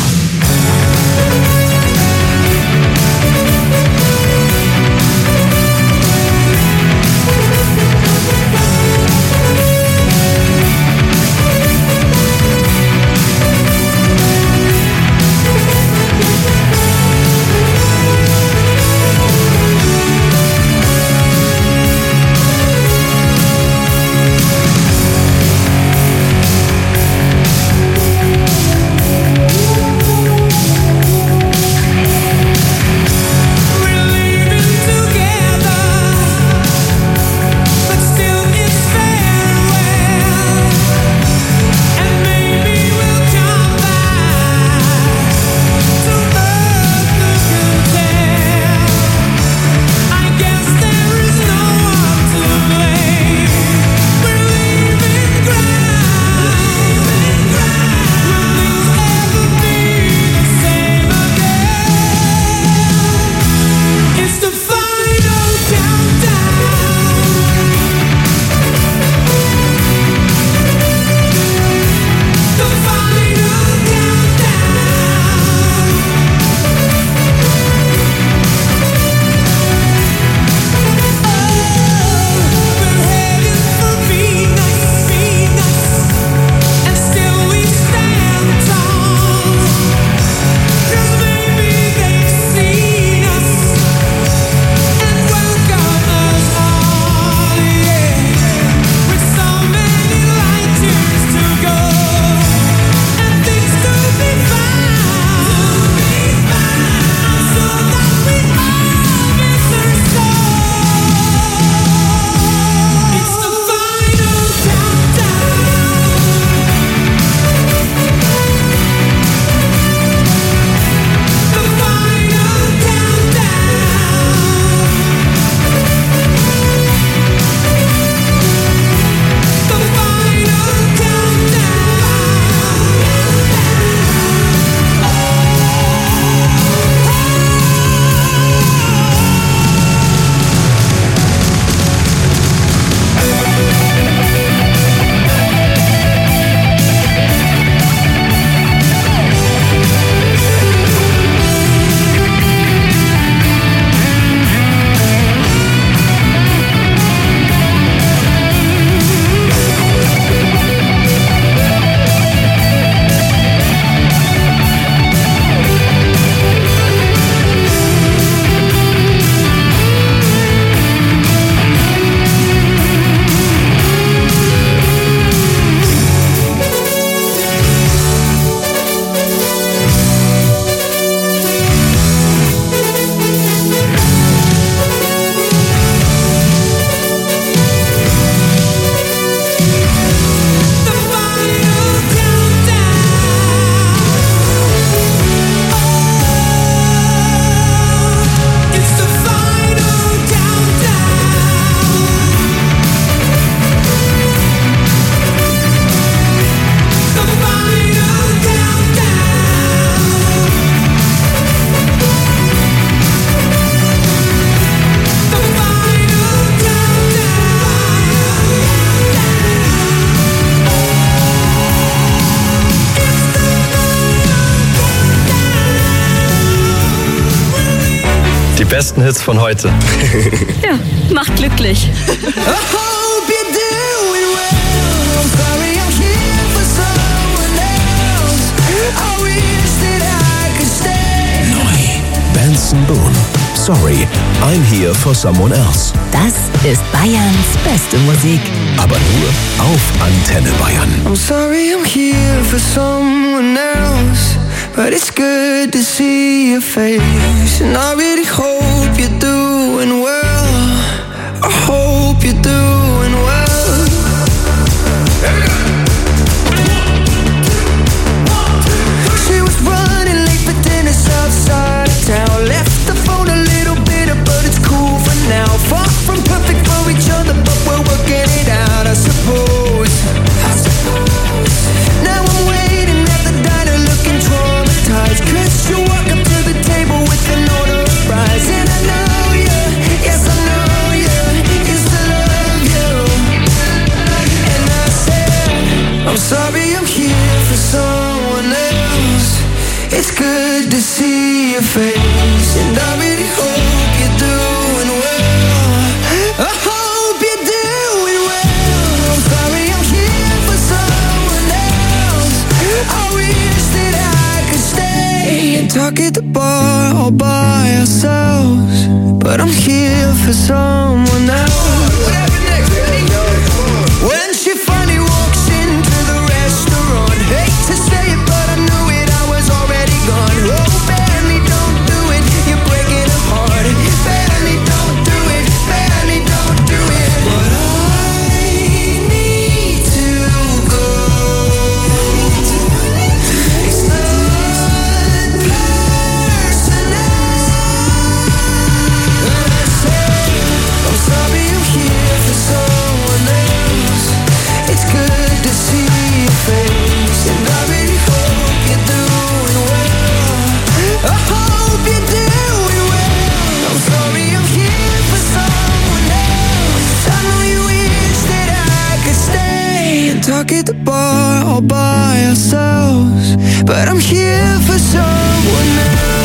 besten Hits von heute. Ja, macht glücklich. Benson Boone. Sorry, I'm here for someone else. Das ist Bayerns beste Musik. Aber nur auf Antenne Bayern. I'm sorry I'm here for someone else, but it's good to see your face. And I really hope you're doing well. I hope you're doing well. She was running late for dinner outside of town. Left the phone a little bitter, but it's cool for now. Far from perfect for each other, but we're working it out, I suppose. I suppose. Now I'm waiting at the diner looking traumatized, 'cause you walk up to the table with an order of fries. And I know you, yes I know you, used to love you. And I said, I'm sorry I'm here for someone else. It's good to see your face, and I really hope you're doing well. I hope you're doing well. I'm sorry I'm here for someone else. I wish that I could stay and talk at the bar all by ourselves, but I'm here for someone else. When she finally walks into the restaurant, hate to say it, but I knew it, I was already gone. Oh, barely don't do it, you're breaking a heart. Barely don't do it, barely don't do it. But I need to go. It's not personal. And I said, I'm sorry I'm here for someone else. It's good to see your face, and I really hope you're doing well. I hope you're doing well. I'm sorry I'm here for someone else. I know you wish that I could stay and talk at the bar all by ourselves, but I'm here for someone else.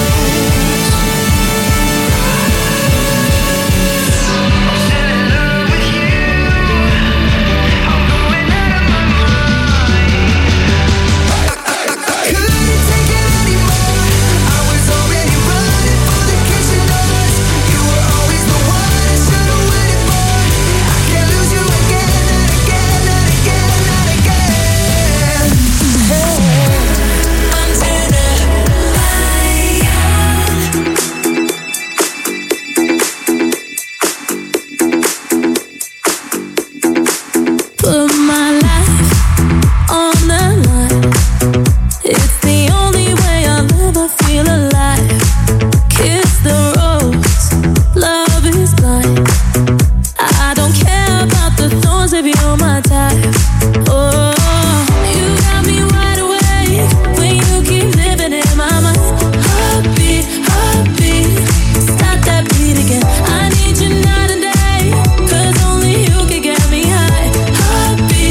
Put my life on the line. It's the only way I'll ever feel alive. Kiss the rose, love is blind. I don't care about the thorns if you're my type. Oh, you got me wide awake when you keep living in my mind. Heartbeat, heartbeat, stop that beat again. I need you night and day, 'cause only you can get me high. Heartbeat,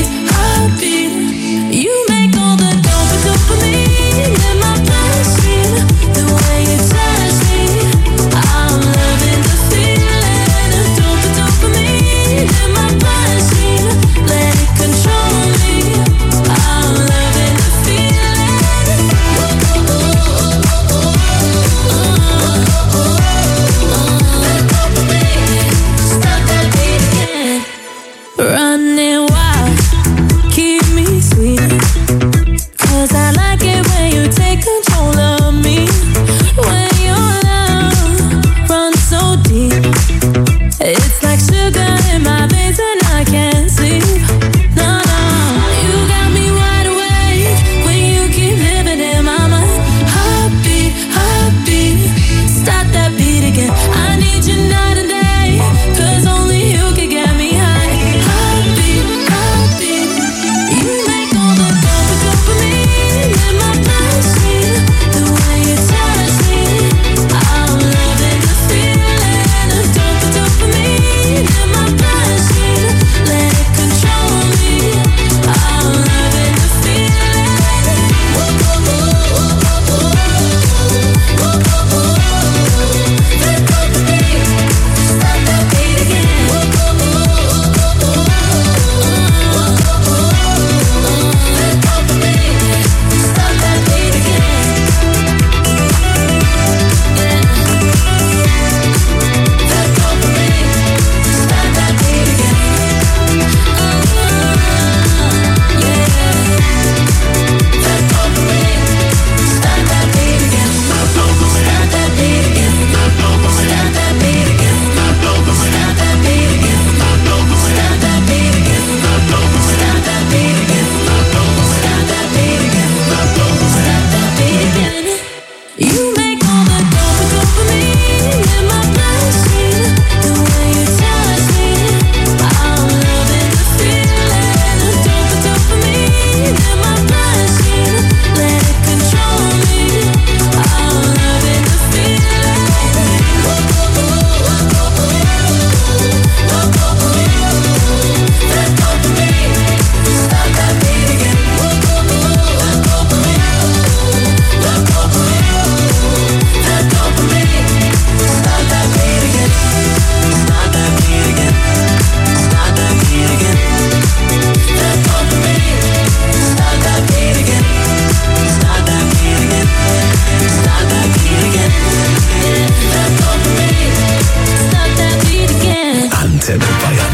Bayern.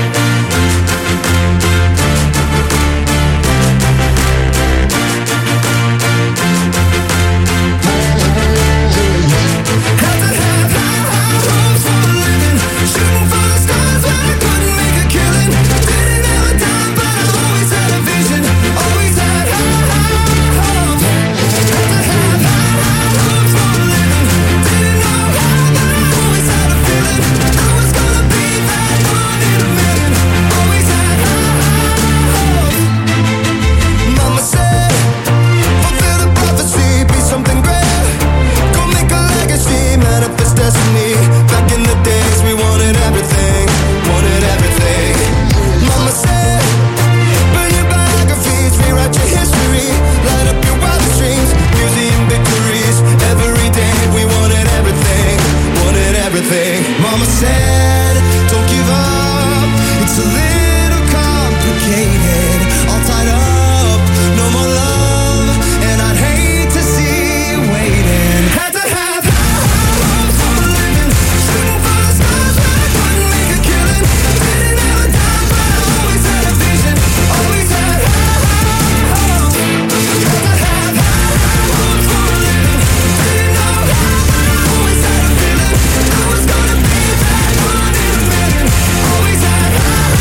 Mama said, don't give up. It's a little complicated. All tied up, no more love. And I'd hate to see you waiting. Had to have high hopes for a living. Shooting for the stars, but I couldn't make a killing. Didn't have a dime, but I always had a vision. Always had high hopes. Had to have high hopes for a living. Didn't know how, but I always had a feeling. I was gonna be that one in a million. Always had high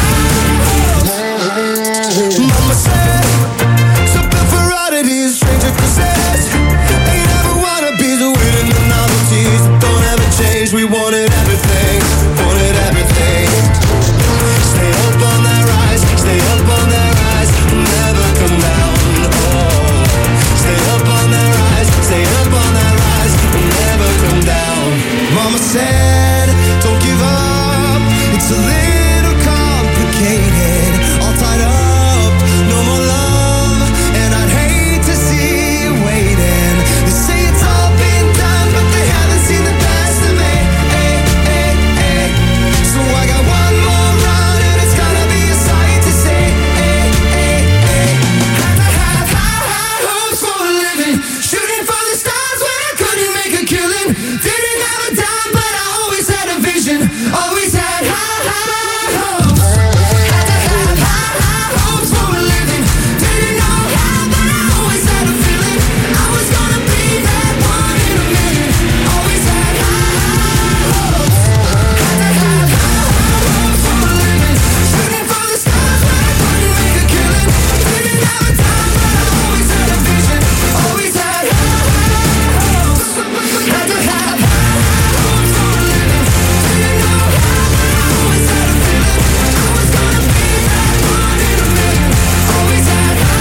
hopes. Mama said, so built for oddities, stranger cassette. Ain't ever wanna be the winning the novelties. Don't ever change, we wanted everything. Wanted everything. Stay up on that rise, stay up on that rise. Never come down, oh. Stay up on that rise, stay up on that rise. Never come down. Mama said, don't give up. It's a little complicated. All tied up, no more love. And I'd hate to see you waiting. They say it's all been done, but they haven't seen the best of me. Ay, ay, ay. So I got one more run, and it's gonna be a sight to see. Ay, ay, ay. Had to have high, high hopes for a living. Shooting for the stars when I couldn't make a killing. Didn't have a dime, but I always had a vision. Always had high, high hopes. Had to have high, high hopes for a living. Didn't know how, but I always had a feeling. I was gonna be that one in a million. Always had high hopes. Had to have high hopes for a living. Shooting for the stars when I couldn't make a killing. Didn't have a dime, but I always had a vision. Always had high hopes. Had to have high hopes for a living. Didn't know how, but I always had a feeling. I was gonna be that one in a million. Always had high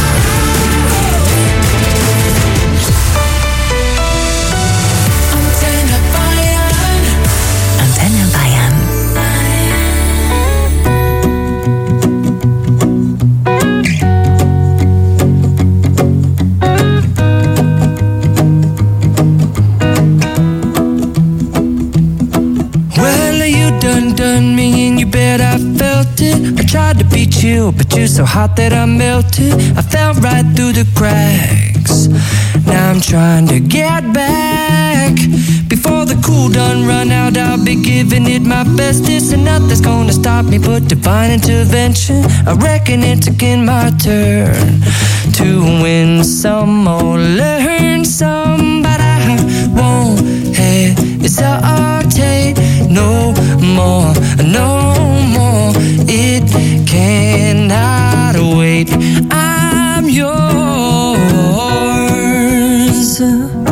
Antenne Bayern. Antenne Bayern. Well, you done done me and you bet I felt it. I tried to beat you, but you're so hot that I melted. I fell right through the cracks. Now I'm trying to get back. Before the cool done run out, I'll be giving it my bestest. And nothing's gonna stop me but divine intervention. I reckon it's again my turn to win some or learn some. But I won't hesitate no more, no more. It cannot wait. I'm yours.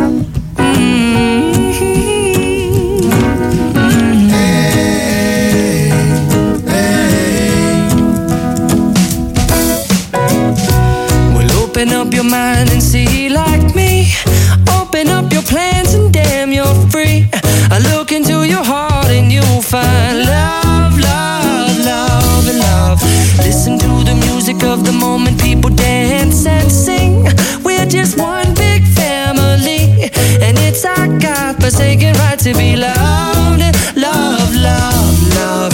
Well, open up your mind and see like me. Open up your plans and damn, you're free. I look into your heart and you'll find love, love, love, and love. Listen to the music of the moment, people dance and sing. We're just one big family, and it's our God-forsaken right to be loved, love, love, love,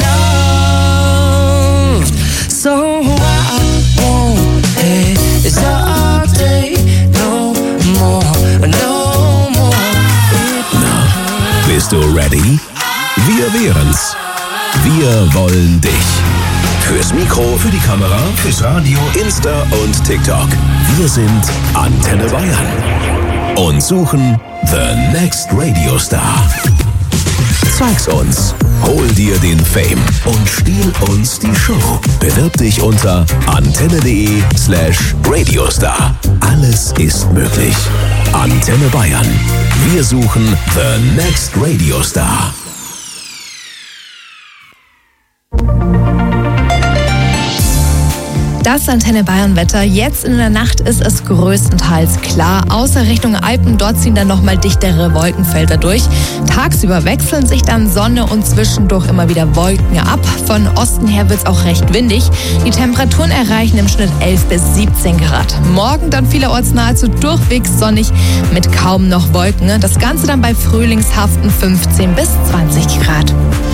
loved. So I won't hesitate no more, no more. Bist du ready? Wir wären's. Wir wollen dich. Fürs Mikro, für die Kamera, fürs Radio, Insta und TikTok. Wir sind Antenne Bayern und suchen The Next Radio Star. Zeig's uns, hol dir den Fame und stiehl uns die Show. Bewirb dich unter antenne.de slash Radiostar. Alles ist möglich. Antenne Bayern. Wir suchen The Next Radio Star. Das Antenne Bayern Wetter. Jetzt in der Nacht ist es größtenteils klar. Außer Richtung Alpen, dort ziehen dann nochmal dichtere Wolkenfelder durch. Tagsüber wechseln sich dann Sonne und zwischendurch immer wieder Wolken ab. Von Osten her wird es auch recht windig. Die Temperaturen erreichen im Schnitt elf bis siebzehn Grad. Morgen dann vielerorts nahezu durchwegs sonnig mit kaum noch Wolken. Das Ganze dann bei frühlingshaften fünfzehn bis zwanzig Grad.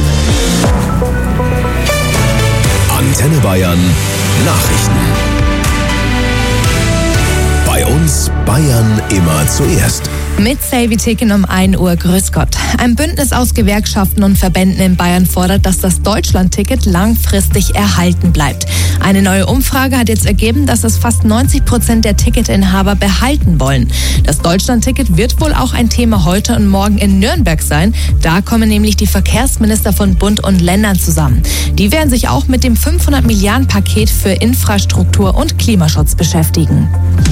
Antenne Bayern Nachrichten. Bei uns Bayern immer zuerst. Mit Save Ticket um ein Uhr. Grüß Gott. Ein Bündnis aus Gewerkschaften und Verbänden in Bayern fordert, dass das Deutschland-Ticket langfristig erhalten bleibt. Eine neue Umfrage hat jetzt ergeben, dass es fast neunzig Prozent der Ticketinhaber behalten wollen. Das Deutschland-Ticket wird wohl auch ein Thema heute und morgen in Nürnberg sein. Da kommen nämlich die Verkehrsminister von Bund und Ländern zusammen. Die werden sich auch mit dem fünfhundert Milliarden Paket für Infrastruktur und Klimaschutz beschäftigen.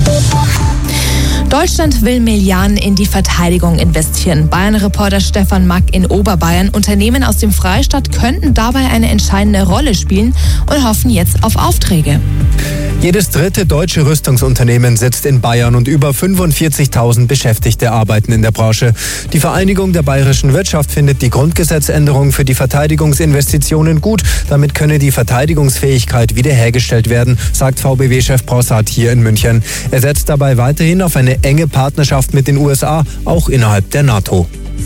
Deutschland will Milliarden in die Verteidigung investieren. Bayern-Reporter Stefan Mack in Oberbayern. Unternehmen aus dem Freistaat könnten dabei eine entscheidende Rolle spielen und hoffen jetzt auf Aufträge. Jedes dritte deutsche Rüstungsunternehmen sitzt in Bayern und über fünfundvierzigtausend Beschäftigte arbeiten in der Branche. Die Vereinigung der bayerischen Wirtschaft findet die Grundgesetzänderung für die Verteidigungsinvestitionen gut. Damit könne die Verteidigungsfähigkeit wiederhergestellt werden, sagt V B W-Chef Brossard hier in München. Er setzt dabei weiterhin auf eine enge Partnerschaft mit den U S A, auch innerhalb der NATO.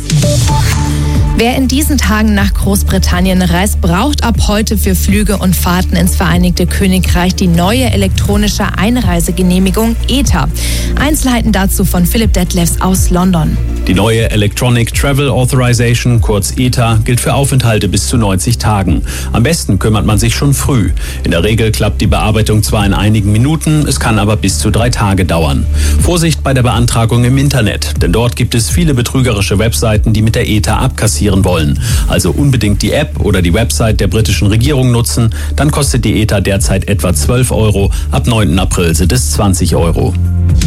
Wer in diesen Tagen nach Großbritannien reist, braucht ab heute für Flüge und Fahrten ins Vereinigte Königreich die neue elektronische Einreisegenehmigung E T A. Einzelheiten dazu von Philipp Detlefs aus London. Die neue Electronic Travel Authorization, kurz E T A, gilt für Aufenthalte bis zu neunzig Tagen. Am besten kümmert man sich schon früh. In der Regel klappt die Bearbeitung zwar in einigen Minuten, es kann aber bis zu drei Tage dauern. Vorsicht bei der Beantragung im Internet, denn dort gibt es viele betrügerische Webseiten, die mit der E T A abkassieren wollen. Also unbedingt die App oder die Website der britischen Regierung nutzen, dann kostet die E T A derzeit etwa zwölf Euro, ab neunten April sind es zwanzig Euro.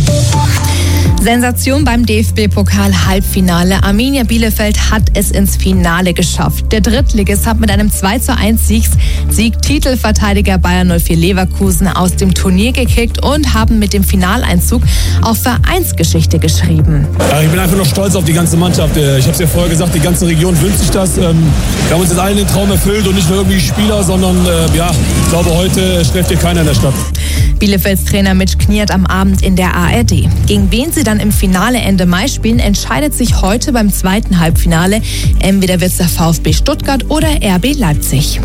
Sensation beim D F B-Pokal-Halbfinale. Arminia Bielefeld hat es ins Finale geschafft. Der Drittligist hat mit einem zwei zu eins Sieg, Sieg Titelverteidiger Bayern null vier Leverkusen aus dem Turnier gekickt und haben mit dem Finaleinzug auch Vereinsgeschichte geschrieben. Ja, ich bin einfach noch stolz auf die ganze Mannschaft. Ich habe es ja vorher gesagt, die ganze Region wünscht sich das. Wir haben uns jetzt allen den Traum erfüllt und nicht nur irgendwie Spieler, sondern ja, ich glaube, heute schläft hier keiner in der Stadt. Bielefelds Trainer Mitch Kniert am Abend in der A R D. Gegen wen sie dann im Finale Ende Mai spielen, entscheidet sich heute beim zweiten Halbfinale. Entweder wird es der VfB Stuttgart oder R B Leipzig.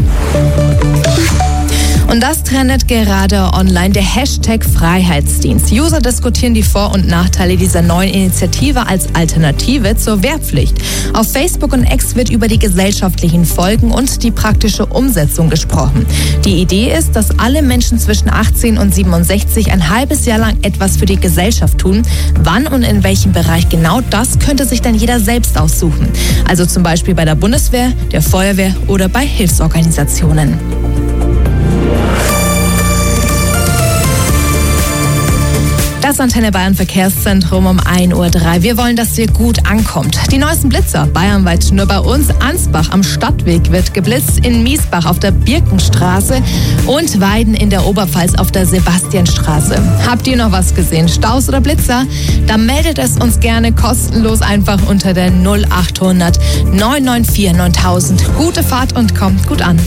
Und das trendet gerade online der Hashtag Freiheitsdienst. User diskutieren die Vor- und Nachteile dieser neuen Initiative als Alternative zur Wehrpflicht. Auf Facebook und X wird über die gesellschaftlichen Folgen und die praktische Umsetzung gesprochen. Die Idee ist, dass alle Menschen zwischen achtzehn und siebenundsechzig ein halbes Jahr lang etwas für die Gesellschaft tun. Wann und in welchem Bereich genau, das könnte sich dann jeder selbst aussuchen. Also zum Beispiel bei der Bundeswehr, der Feuerwehr oder bei Hilfsorganisationen. Das Antenne Bayern Verkehrszentrum um ein Uhr drei. Wir wollen, dass ihr gut ankommt. Die neuesten Blitzer bayernweit nur bei uns. Ansbach am Stadtweg wird geblitzt, in Miesbach auf der Birkenstraße und Weiden in der Oberpfalz auf der Sebastianstraße. Habt ihr noch was gesehen? Staus oder Blitzer? Dann meldet es uns gerne kostenlos einfach unter der null achthundert neun neun vier neuntausend. Gute Fahrt und kommt gut an.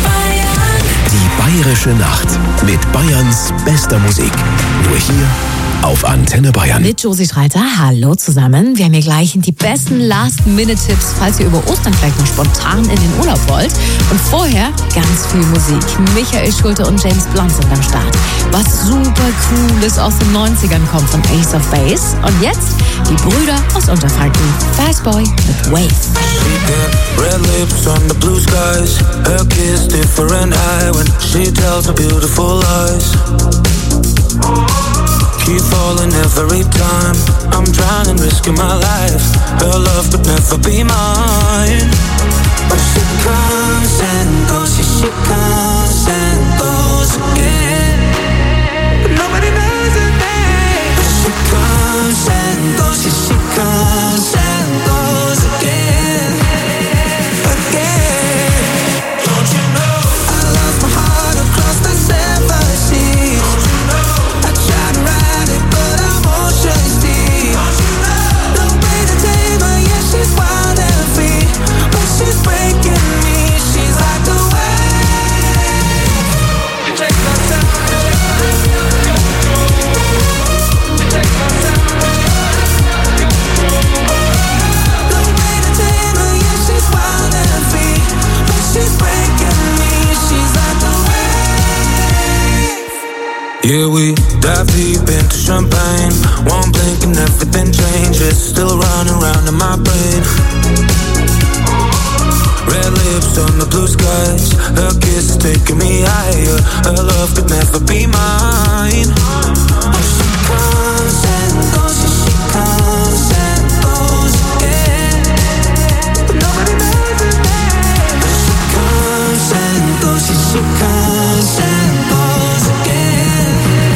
Die Bayerische Nacht mit Bayerns bester Musik. Nur hier auf Antenne Bayern. Mit Josie Streiter, hallo zusammen. Wir haben hier gleich die besten Last-Minute-Tipps, falls ihr über Ostern vielleicht noch spontan in den Urlaub wollt. Und vorher ganz viel Musik. Michael Schulte und James Blunt sind am Start. Was super Cooles aus den neunzigern kommt von Ace of Base. Und jetzt die Brüder aus Unterfranken. Fast Boy mit Wave. She got red lips on the blue skies. Her kiss different eye when she tells her beautiful lies. Keep falling every time. I'm drowning, risking my life. Her love could never be mine. But she comes and goes, yeah, she comes and goes again. But nobody knows her name. But she comes and goes, yeah, she comes and goes again. Again. Don't you know? I lost my heart across the seven seas. Don't you know? I tried to ride it, but I'm ocean deep. Don't you know? No way to tame her, yeah, she's wild and free. But she's breaking me, she's like the wave. You take my time. You take my time. No way to tame her, yeah, she's wild and free. But she's breaking me, she's like the wave. Yeah, we dive deep into champagne. One blink and everything changes. Still running around in my brain. Red lips on the blue skies. Her kiss is taking me higher. Her love could never be mine. Oh, she comes and goes, yeah, she comes and goes again. But nobody knows her name. But she comes and goes, yeah, she comes and goes again.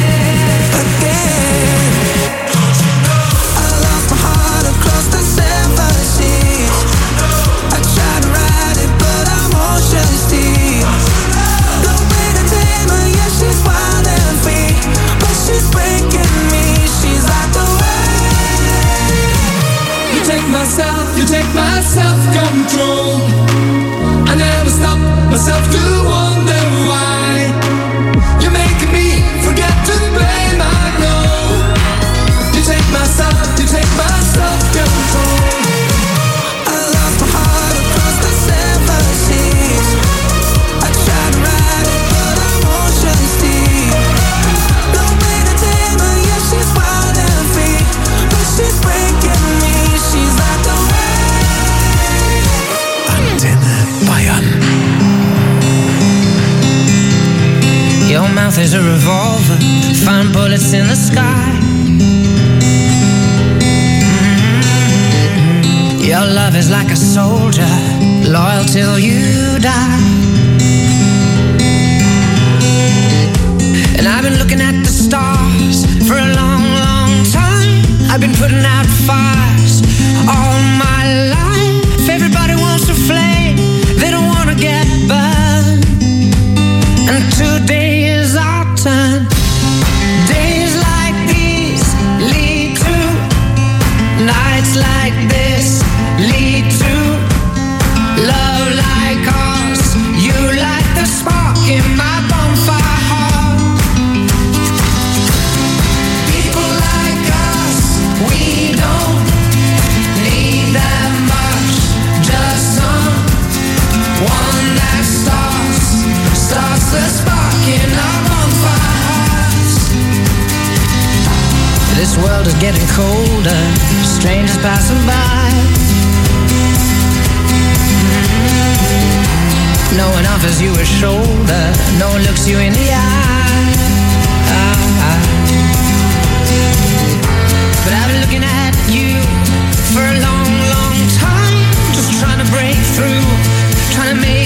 Again. Don't you know? I lost my heart across the seven seas. I tried to ride it, but I'm ocean deep. No way to tame her, yeah, she's wild and free. But she's breaking me, she's like the wave. You take myself, you take my self-control. I never stop myself to wonder why. You're making me forget to blame, I know. You take myself, you take my self-control. I lost my heart across the seven seas. I tried to ride it, but I'm ocean deep. No way to tame her, yeah, she's wild and free. But she's breaking me, she's like the wave. Antenne Bayern. Your mouth is a revolver, find bullets in the sky. Mm-hmm. Your love is like a soldier, loyal till you die. And I've been looking at the stars for a long, long time. I've been putting out fires all my life. Everybody wants a flame, they don't want to get burned. And today is our turn. Days like these lead to nights like this, lead to love like ours. You light the spark in my bonfire heart. People like us, we don't need that much. Just someone that starts, starts the spark in our bonfire hearts. This world is getting colder, strangers passing by. No one offers you a shoulder, no one looks you in the eye. But I've been looking at you for a long, long time, just trying to break through, trying to make